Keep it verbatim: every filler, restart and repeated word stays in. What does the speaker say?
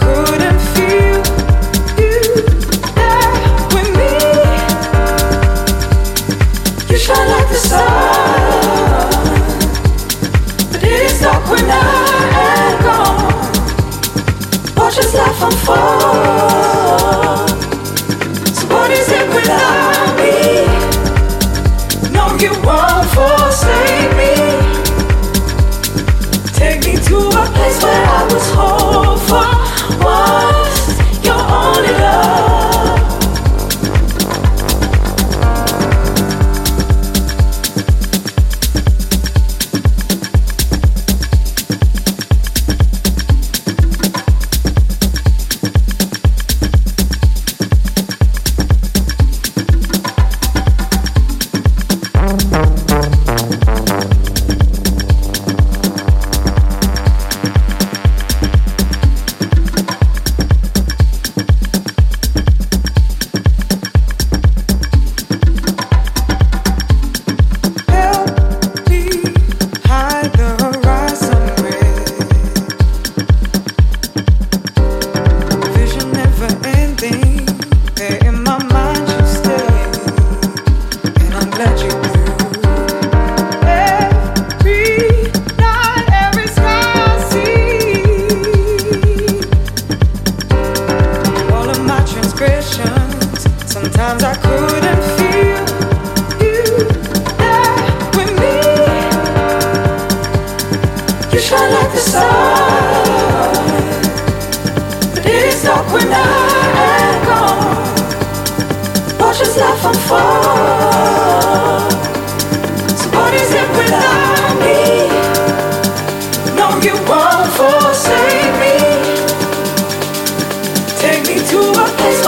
couldn't feel you there with me. You shine like the sun, but it is dark when I am gone. Watch this life unfold. So what is it without me? No, you won't forsake me. Take me to a place where I was whole for once. Your only love. Sometimes I couldn't feel you there with me. You shine like the sun, but it is dark when I am gone. Watch this life unfold. So what is it without me? No, you won't forsake me. Take me to a place